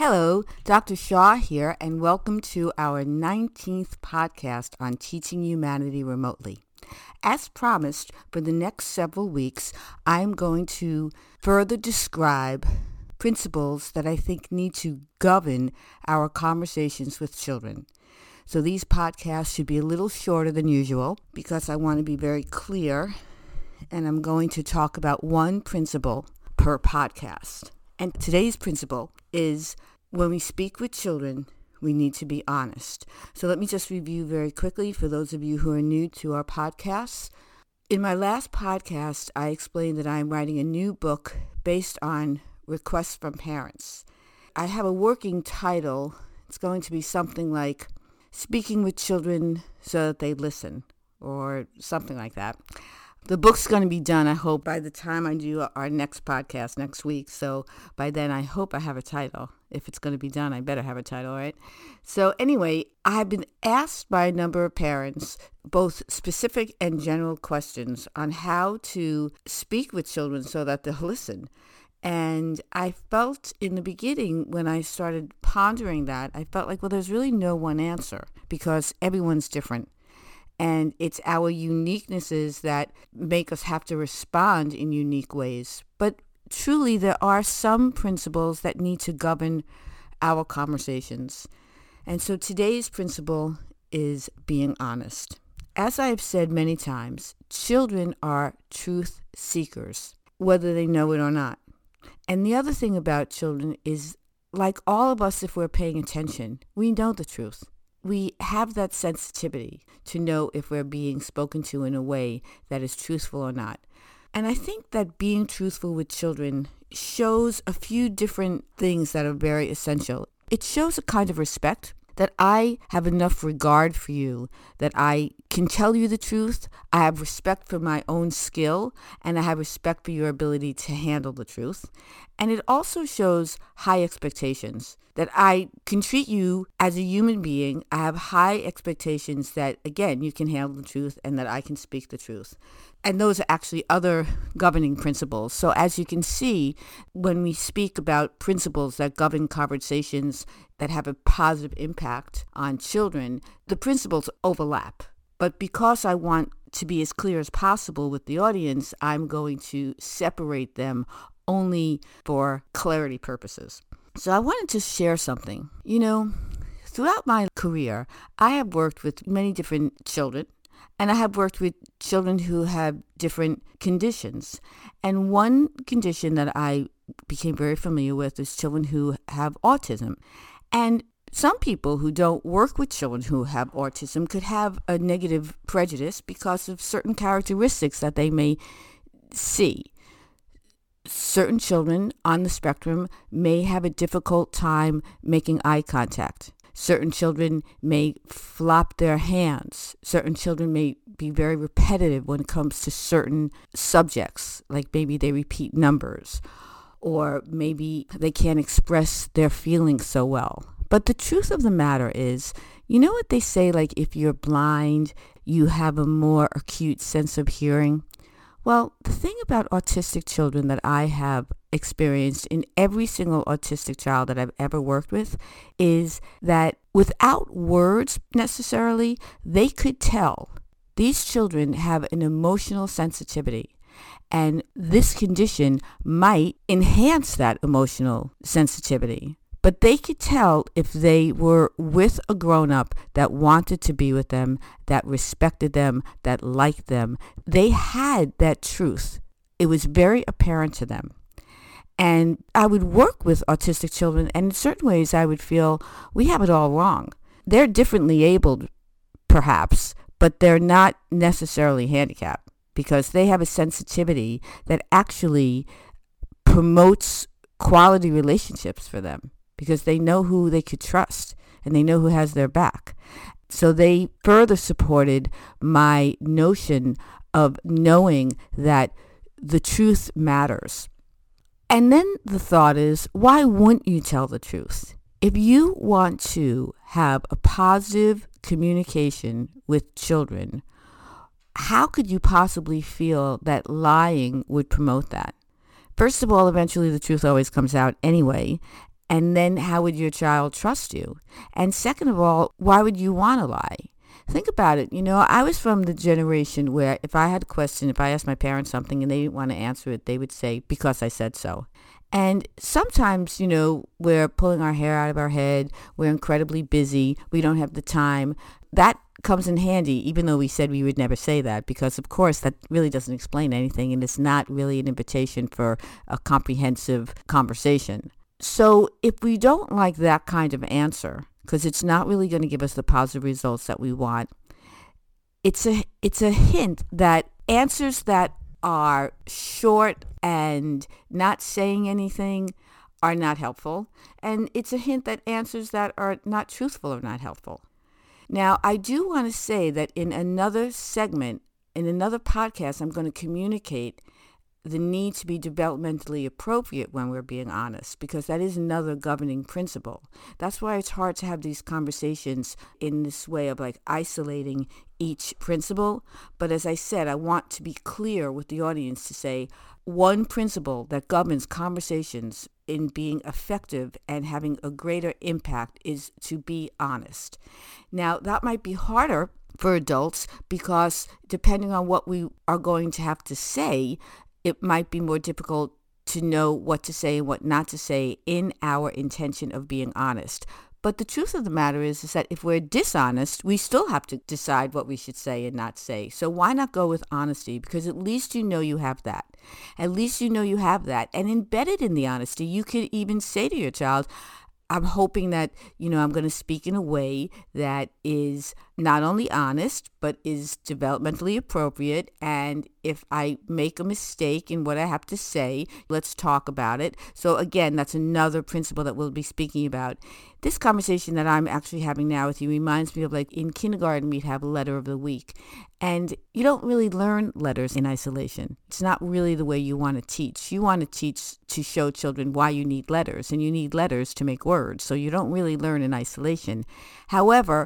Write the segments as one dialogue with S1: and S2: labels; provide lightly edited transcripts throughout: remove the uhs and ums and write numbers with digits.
S1: Hello, Dr. Shaw here, and welcome to our 19th podcast on teaching humanity remotely. As promised, for the next several weeks, I'm going to further describe principles that I think need to govern our conversations with children. So these podcasts should be a little shorter than usual because I want to be very clear, and I'm going to talk about one principle per podcast. And today's principle is when we speak with children, we need to be honest. So let me just review very quickly for those of you who are new to our podcasts. In my last podcast, I explained that I'm writing a new book based on requests from parents. I have a working title. It's going to be something like Speaking with Children So That They Listen, or something like that. The book's going to be done, I hope, by the time I do our next podcast next week. So by then, I hope I have a title. If it's going to be done, I better have a title, right? So anyway, I've been asked by a number of parents both specific and general questions on how to speak with children so that they'll listen. And I felt in the beginning when I started pondering that, I felt like, well, there's really no one answer because everyone's different. And it's our uniquenesses that make us have to respond in unique ways. But truly, there are some principles that need to govern our conversations. And so today's principle is being honest. As I have said many times, children are truth seekers, whether they know it or not. And the other thing about children is, like all of us, if we're paying attention, we know the truth. We have that sensitivity to know if we're being spoken to in a way that is truthful or not. And I think that being truthful with children shows a few different things that are very essential. It shows a kind of respect, that I have enough regard for you, that I can tell you the truth, I have respect for my own skill, and I have respect for your ability to handle the truth. And it also shows high expectations, that I can treat you as a human being. I have high expectations that, again, you can handle the truth and that I can speak the truth. And those are actually other governing principles. So as you can see, when we speak about principles that govern conversations that have a positive impact on children, the principles overlap. But because I want to be as clear as possible with the audience, I'm going to separate them only for clarity purposes. So I wanted to share something. You know, throughout my career, I have worked with many different children, and I have worked with children who have different conditions. And one condition that I became very familiar with is children who have autism. And some people who don't work with children who have autism could have a negative prejudice because of certain characteristics that they may see. Certain children on the spectrum may have a difficult time making eye contact. Certain children may flop their hands. Certain children may be very repetitive when it comes to certain subjects, like maybe they repeat numbers, or maybe they can't express their feelings so well. But the truth of the matter is, you know what they say, like if you're blind, you have a more acute sense of hearing? Well, the thing about autistic children that I have experienced in every single autistic child that I've ever worked with is that without words necessarily, they could tell. These children have an emotional sensitivity, and this condition might enhance that emotional sensitivity. But they could tell if they were with a grown-up that wanted to be with them, that respected them, that liked them. They had that truth. It was very apparent to them. And I would work with autistic children, and in certain ways I would feel we have it all wrong. They're differently abled, perhaps, but they're not necessarily handicapped because they have a sensitivity that actually promotes quality relationships for them, because they know who they could trust and they know who has their back. So they further supported my notion of knowing that the truth matters. And then the thought is, why wouldn't you tell the truth? If you want to have a positive communication with children, how could you possibly feel that lying would promote that? First of all, eventually the truth always comes out anyway. And then how would your child trust you? And second of all, why would you want to lie? Think about it. I was from the generation where if I had a question, if I asked my parents something and they didn't want to answer it, they would say, because I said so. And sometimes, we're pulling our hair out of our head. We're incredibly busy. We don't have the time. That comes in handy, even though we said we would never say that, because, of course, that really doesn't explain anything, and it's not really an invitation for a comprehensive conversation. So if we don't like that kind of answer, because it's not really going to give us the positive results that we want, it's a hint that answers that are short and not saying anything are not helpful. And it's a hint that answers that are not truthful are not helpful. Now, I do want to say that in another segment, in another podcast, I'm going to communicate the need to be developmentally appropriate when we're being honest, because that is another governing principle. That's why it's hard to have these conversations in this way of like isolating each principle. But as I said, I want to be clear with the audience to say one principle that governs conversations in being effective and having a greater impact is to be honest. Now, that might be harder for adults because depending on what we are going to have to say, it might be more difficult to know what to say and what not to say in our intention of being honest. But the truth of the matter is that if we're dishonest, we still have to decide what we should say and not say. So why not go with honesty? Because at least you know you have that. At least you know you have that. And embedded in the honesty, you could even say to your child, I'm hoping that, I'm going to speak in a way that is not only honest, but is developmentally appropriate. And if I make a mistake in what I have to say, let's talk about it. So again, that's another principle that we'll be speaking about. This conversation that I'm actually having now with you reminds me of like in kindergarten, we'd have a letter of the week. And you don't really learn letters in isolation. It's not really the way you want to teach. You want to teach to show children why you need letters, and you need letters to make words. So you don't really learn in isolation. However,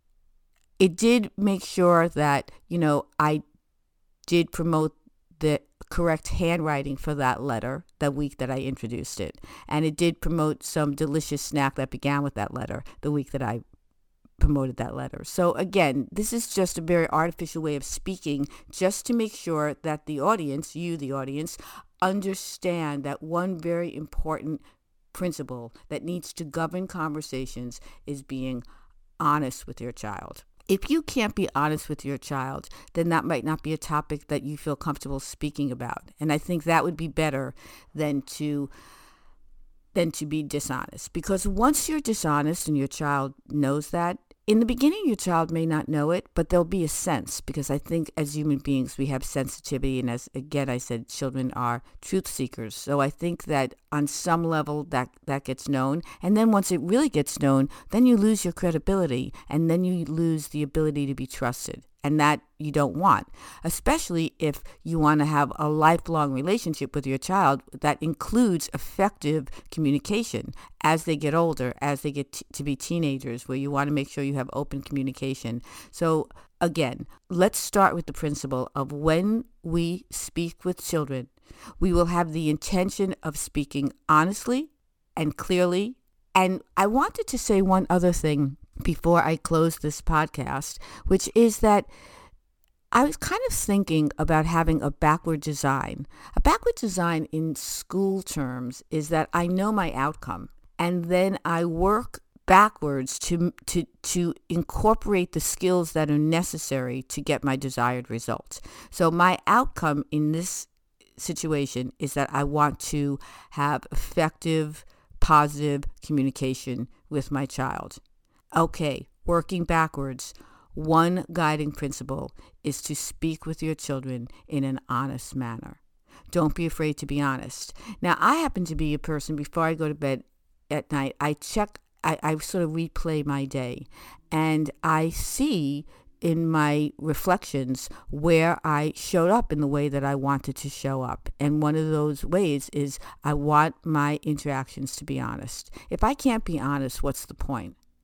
S1: it did make sure that, I did promote the correct handwriting for that letter the week that I introduced it. And it did promote some delicious snack that began with that letter the week that I promoted that letter. So again, this is just a very artificial way of speaking just to make sure that the audience, you, the audience, understand that one very important principle that needs to govern conversations is being honest with your child. If you can't be honest with your child, then that might not be a topic that you feel comfortable speaking about. And I think that would be better than to be dishonest. Because once you're dishonest and your child knows that, in the beginning, your child may not know it, but there'll be a sense, because I think as human beings, we have sensitivity. And as, again, I said, children are truth seekers. So I think that on some level that gets known. And then once it really gets known, then you lose your credibility, and then you lose the ability to be trusted. And that you don't want, especially if you want to have a lifelong relationship with your child that includes effective communication as they get older, as they get to be teenagers, where you want to make sure you have open communication. So again, let's start with the principle of when we speak with children, we will have the intention of speaking honestly and clearly. And I wanted to say one other thing before I close this podcast, which is that I was kind of thinking about having a backward design. A backward design in school terms is that I know my outcome, and then I work backwards to incorporate the skills that are necessary to get my desired results. So my outcome in this situation is that I want to have effective, positive communication with my child. Okay, working backwards, one guiding principle is to speak with your children in an honest manner. Don't be afraid to be honest. Now, I happen to be a person, before I go to bed at night, I sort of replay my day, and I see in my reflections where I showed up in the way that I wanted to show up. And one of those ways is I want my interactions to be honest. If I can't be honest, what's the point?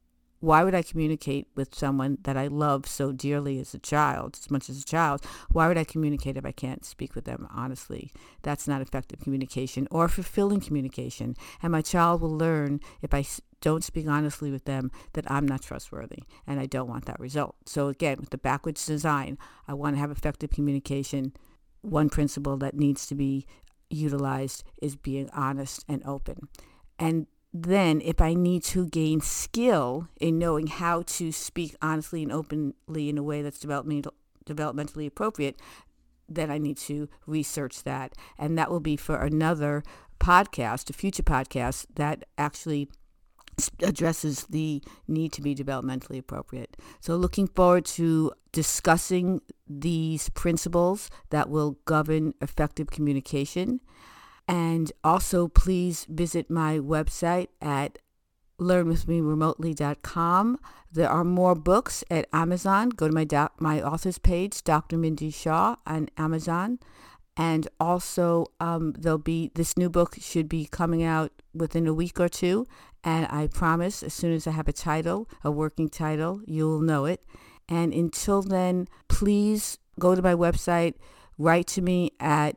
S1: why would I communicate with someone that I love so dearly as much as a child? Why would I communicate if I can't speak with them honestly? That's not effective communication or fulfilling communication. And my child will learn if I don't speak honestly with them that I'm not trustworthy, and I don't want that result. So again, with the backwards design, I want to have effective communication. One principle that needs to be utilized is being honest and open. And then if I need to gain skill in knowing how to speak honestly and openly in a way that's developmentally appropriate, then I need to research that. And that will be for another podcast, a future podcast that actually addresses the need to be developmentally appropriate. So looking forward to discussing these principles that will govern effective communication. And also please visit my website at learnwithmeremotely.com. There are more books at Amazon. Go to my author's page, Dr. Mindy Shaw, on Amazon. And also this new book should be coming out within a week or two. And I promise as soon as I have a working title, you'll know it. And until then, please go to my website, write to me at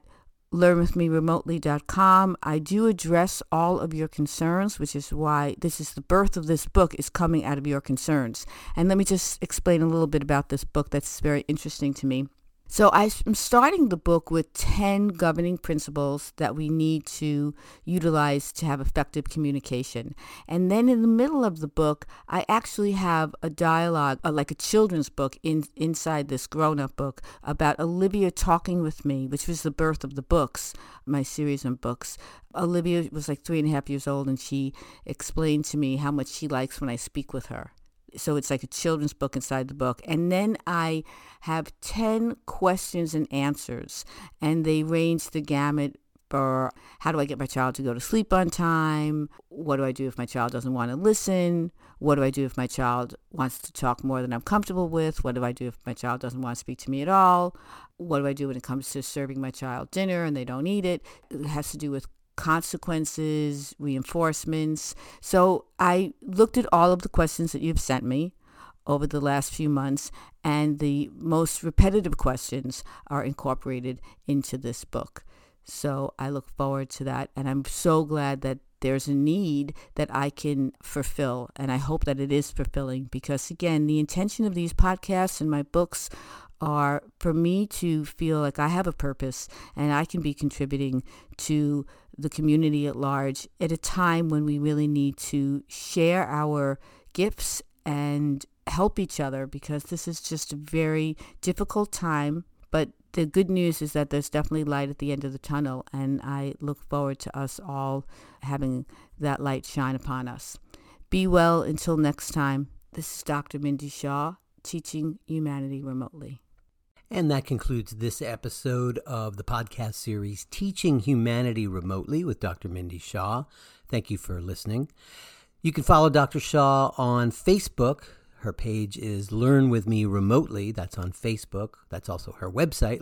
S1: learnwithmeremotely.com. I do address all of your concerns, which is why the birth of this book is coming out of your concerns. And let me just explain a little bit about this book that's very interesting to me. So I'm starting the book with 10 governing principles that we need to utilize to have effective communication. And then in the middle of the book, I actually have a dialogue, like a children's book inside this grown-up book about Olivia talking with me, which was the birth of the books, my series of books. Olivia was like 3.5 years old, and she explained to me how much she likes when I speak with her. So it's like a children's book inside the book. And then I have 10 questions and answers, and they range the gamut for how do I get my child to go to sleep on time? What do I do if my child doesn't want to listen? What do I do if my child wants to talk more than I'm comfortable with? What do I do if my child doesn't want to speak to me at all? What do I do when it comes to serving my child dinner and they don't eat it? It has to do with consequences, reinforcements. So I looked at all of the questions that you've sent me over the last few months, and the most repetitive questions are incorporated into this book. So I look forward to that, and I'm so glad that there's a need that I can fulfill, and I hope that it is fulfilling, because again, the intention of these podcasts and my books are for me to feel like I have a purpose and I can be contributing to the community at large at a time when we really need to share our gifts and help each other, because this is just a very difficult time. But the good news is that there's definitely light at the end of the tunnel, and I look forward to us all having that light shine upon us. Be well until next time. This is Dr. Mindy Shaw, teaching humanity remotely.
S2: And that concludes this episode of the podcast series, Teaching Humanity Remotely with Dr. Mindy Shaw. Thank you for listening. You can follow Dr. Shaw on Facebook. Her page is Learn With Me Remotely. That's on Facebook. That's also her website,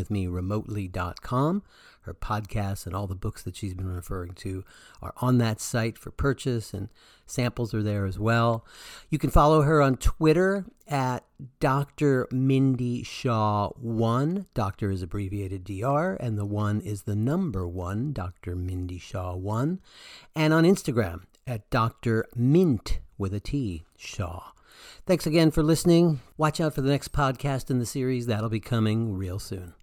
S2: learnwithmeremotely.com. Her podcasts and all the books that she's been referring to are on that site for purchase, and samples are there as well. You can follow her on Twitter at Dr. Mindy Shaw 1. Doctor is abbreviated DR, and the 1 is the number 1, Dr. Mindy Shaw 1. And on Instagram at Dr. Mint with a T, Shaw. Thanks again for listening. Watch out for the next podcast in the series. That'll be coming real soon.